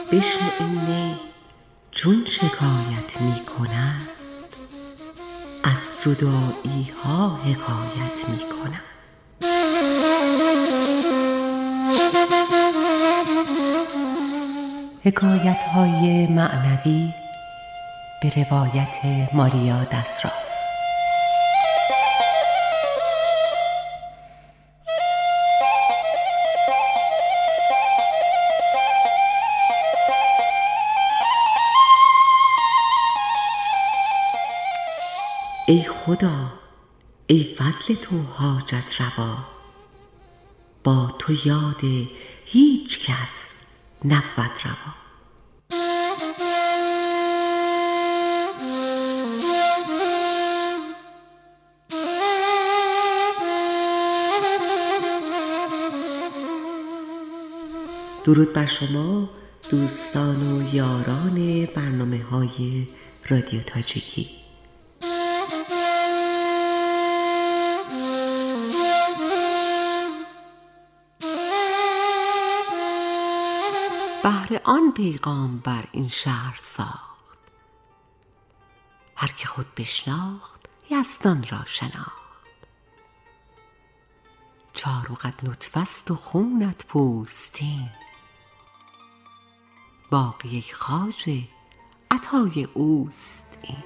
بشنو این نی چون شکایت می کند، از جدایی ها حکایت می کند. حکایت های معنوی به روایت ماریا دسراف. ای خدا، ای فضل تو حاجت روا، با تو یاد هیچ کس نبود روا. درود بر شما دوستان و یاران برنامه‌های رادیو تاجیکی. بهر آن پیغام بر این شهر ساخت، هر که خود بشناخت یزدان را شناخت. چارقت نطفه است و خونت پوستین، باقی ای خواجه عطای اوست این.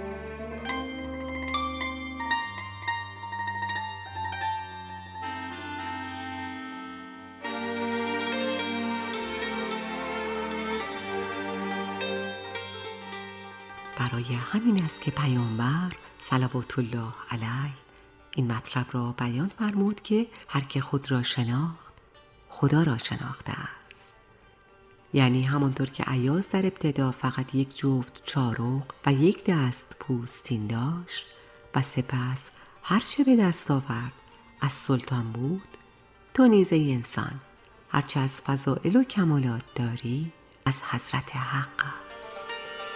برای همین است که پیامبر صلوات الله علیه این مطلب را بیان فرمود که هر که خود را شناخت خدا را شناخته است. یعنی همانطور که ایاز در ابتدا فقط یک جفت چارق و یک دست پوستین داشت و سپس هر چه به دست آورد از سلطان بود، تو نیز ای انسان هرچه از فضائل و کمالات داری از حضرت حق است.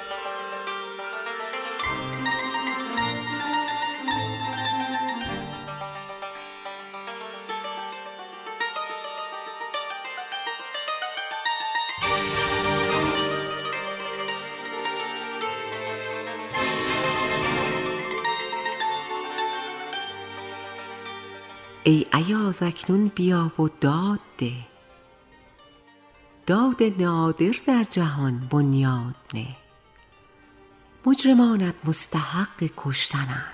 ای ایاز اکنون بیا و داد ده، داد نادر در جهان بنیاد نه. مجرمانت مستحق کشتنند،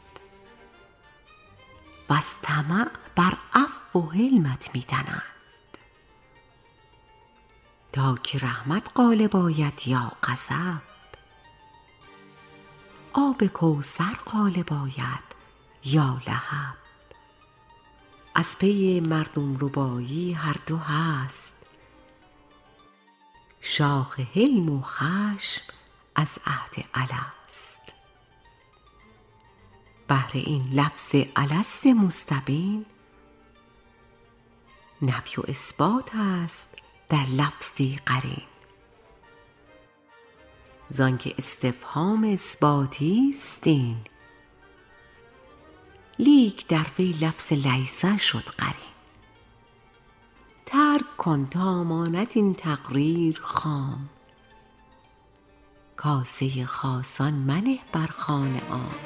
وز طمع بر عفو و حلمت می تنند. تا که رحمت غالب آید یا غضب، آب کوثر غالب آید یا لهب. از پی مردم ربایی هر دو هست، شاخ حلم و خشم از عهد الست. بهر این لفظ الست مستبین، نفی و اثبات است در لفظی قرین. زانکه استفهام اثباتی است این، لیک در وی لفظ لیس شد قرین. ترک کن تا ماند این تقریر خام، کاسه خاصان منه بر خوان عام.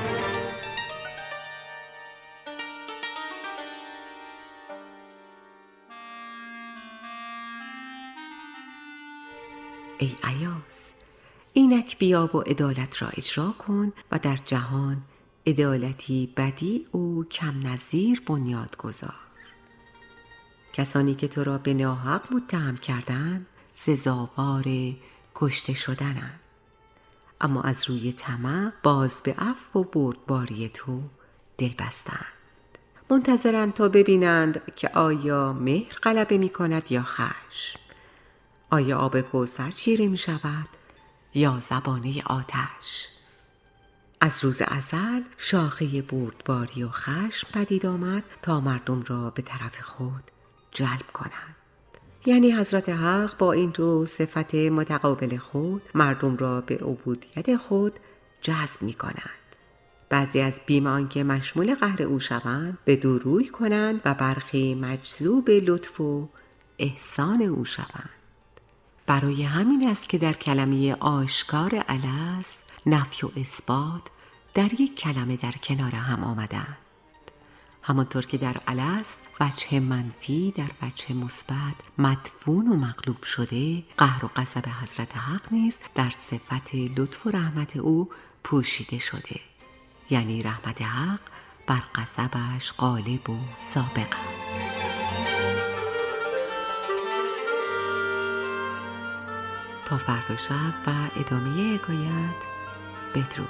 ای ایاز، اینک بیا و عدالت را اجرا کن و در جهان عدالتی بدیع و کم نظیر بنیاد گذار. کسانی که تو را به ناحق متهم کردند سزاوار کشته شدنند، اما از روی طمع باز به عفو و بردباری تو دل بستند. منتظرند تا ببینند که آیا مهر غلبه می کند یا خشم، آیا آب کوثر چیره می شود یا زبانه آتش. از روز ازل شاخه بردباری و خشم پدید آمد تا مردم را به طرف خود جلب کند. یعنی حضرت حق با این دو صفت متقابل خود مردم را به عبودیت خود جذب می کند. بعضی از بیم آنکه مشمول قهر او شوند به دو روی کنند و برخی مجذوب لطف و احسان او شوند. برای همین است که در کلمه آشکار الست نفی و اثبات در یک کلمه در کنار هم آمدند. همانطور که در الست وجه منفی در وجه مثبت مدفون و مقلوب شده، قهر و غضب حضرت حق نیز در صفت لطف و رحمت او پوشیده شده، یعنی رحمت حق بر غضبش غالب و سابق است. تا فردا شب و ادامه حکایت. بدرود.